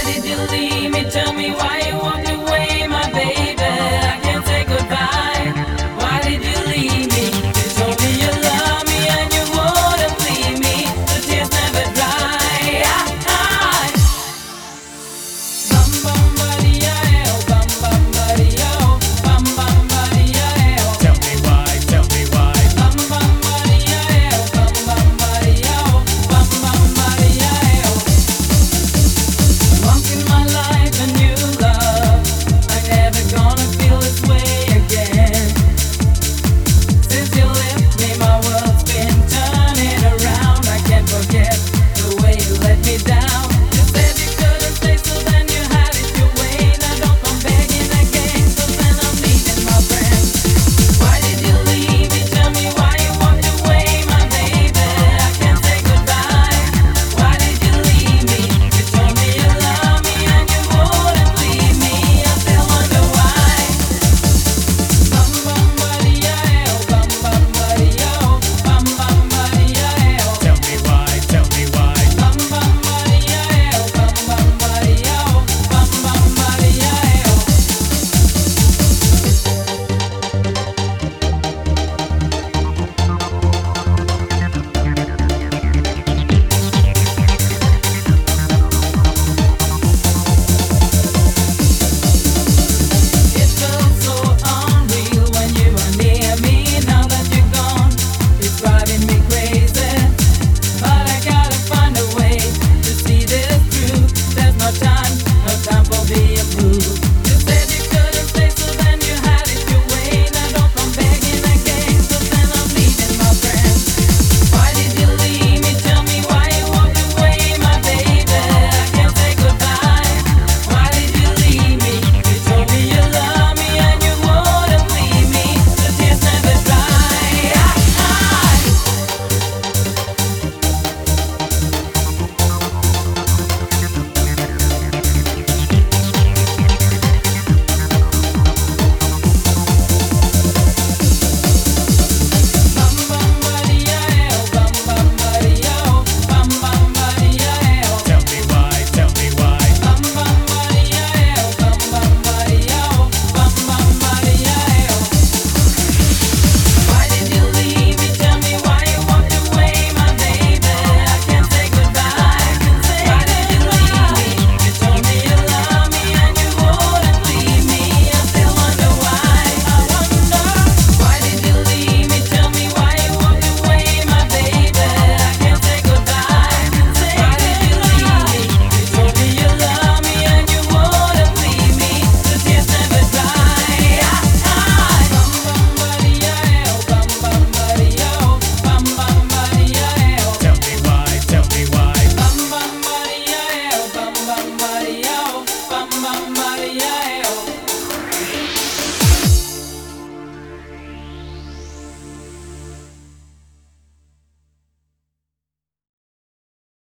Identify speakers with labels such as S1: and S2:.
S1: did you leave me? Tell me why you walked away, my baby. I can't say goodbye. Why did you leave me? You told me you love me and you wouldn't leave me. The tears never dry. Bum bum buddy, oh, bum bum buddy, oh, bum bum buddy, oh.
S2: Tell me why, tell me why.
S1: Bum bum buddy, oh, bum bum buddy, oh, bum bum buddy, oh. Once in my life a new love. I'm never gonna feel this way again. Since you left me, my world's been turning around. I can't forget the way you let me down.